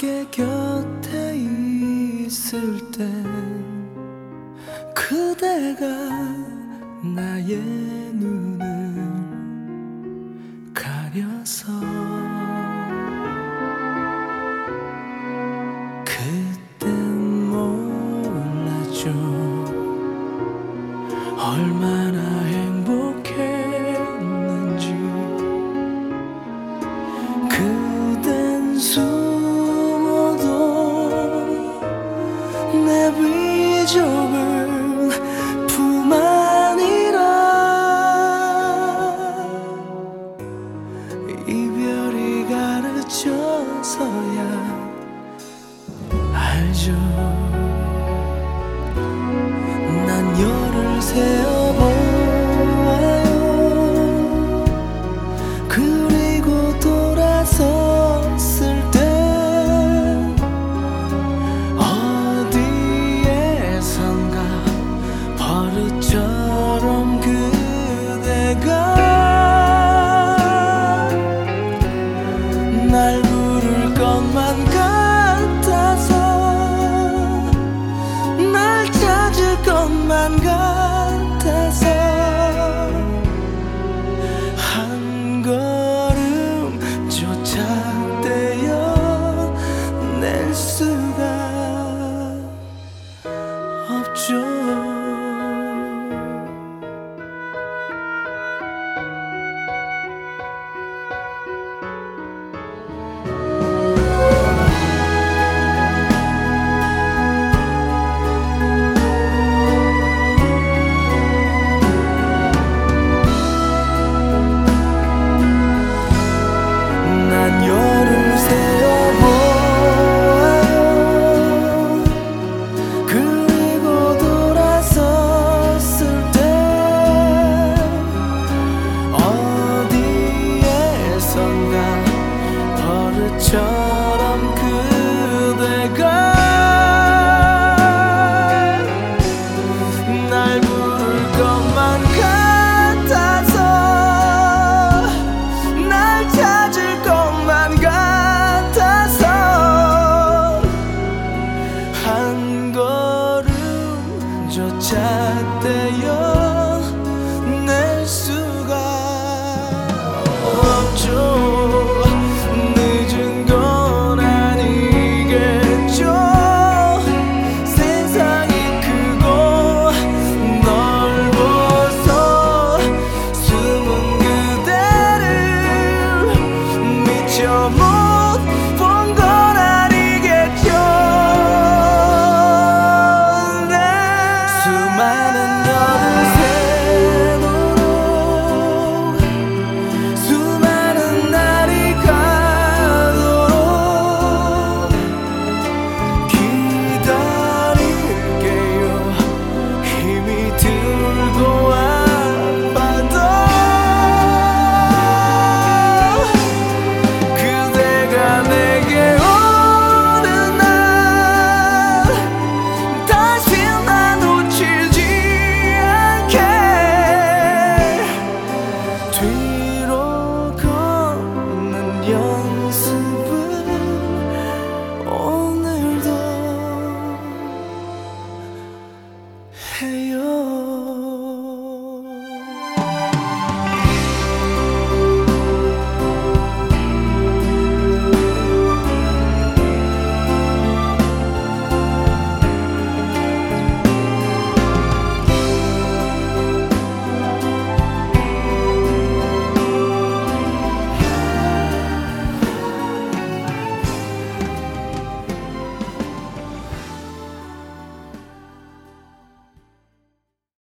함께 곁에 있을 땐 그대가 나의 눈을 가려서 그땐 몰랐죠. 얼마나 행복했는지. 그댄 숨어도 내 비좁은 품 안이라. 이별이 가르쳐서야 알죠. 난 열을 세어보아요. 그리고 돌아섰을 때 어디에선가 버릇처럼 그대가 날 부를 것만 같아서, 날 찾을 것만 같아서 한 걸음조차 떼어낼 수가 없죠. 난 열을 세어보아요. 그리고 돌아섰을 때 어디에선가 버릇처럼 그대가 날 부를 것만 같아서, 날 찾을 것만 같아서 한 걸음조차 떼어낼 수가 없죠. 늦은 건 아니겠죠. 세상이 크고 넓어서 숨은 그대를 미쳐